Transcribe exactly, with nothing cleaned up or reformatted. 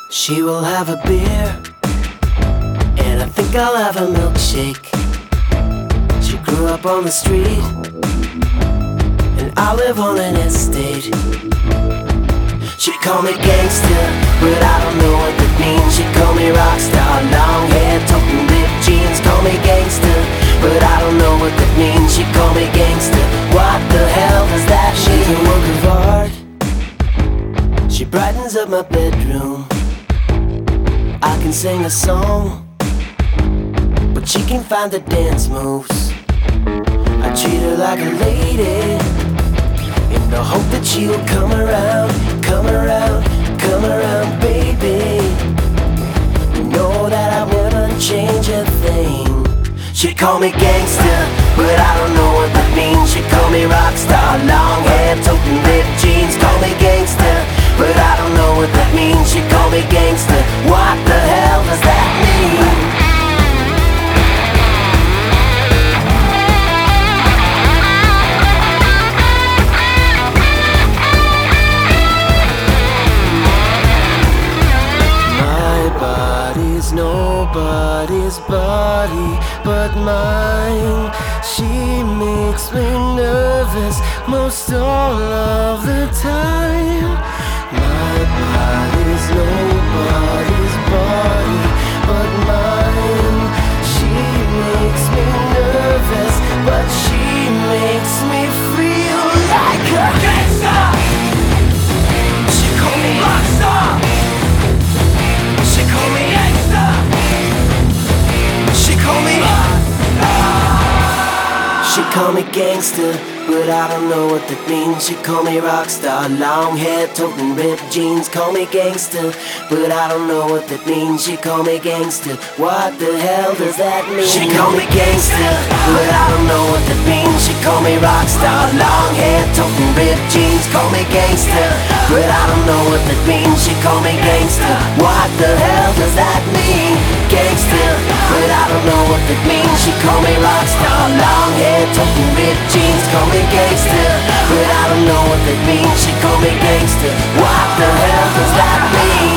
She will have a beer, and I think I'll have a milkshake. She grew up on the street, and I live on an estate. She call me gangster, but I don't know what that means. She call me rockstar, long hair, toting ripped jeans. Call me gangster, but I don't know what that means. She call me gangster, what the hell does that mean? She's a work of art, she brightens up my bedroom. I can sing a song, but she can't find the dance moves. I treat her like a lady, in the hope that she'll come around, come around, come around, baby. You know that I wouldn't change a thing. She call me gangster, but I don't know what that means. She call me rockstar, long hair, toting ripped jeans. Call me gangster, but I don't know what that means. She call me gangster, what the hell does that mean? Nobody's body but mine. She makes me nervous most all of the time. My body's nobody's body but mine. She makes me nervous, but she makes me feel like a gangster. She call me rockstar, she call me gangster. She call me She call me gangster, but I don't know what that means. She call me rockstar, long hair, toting ripped jeans. Call me gangster, but I don't know what that means. She call me gangster, what the hell does that mean? She call me gangster, but I don't know what that means. She call me rockstar, long hair, toting ripped jeans. Call me gangster, but I don't know what that means. She call me gangster, what the hell does that mean? Gangster, but I don't know what that means. She call me rockstar, long hair, toting ripped jeans. Call me gangster, but I don't know what that means. She call me gangster, what the hell does that mean?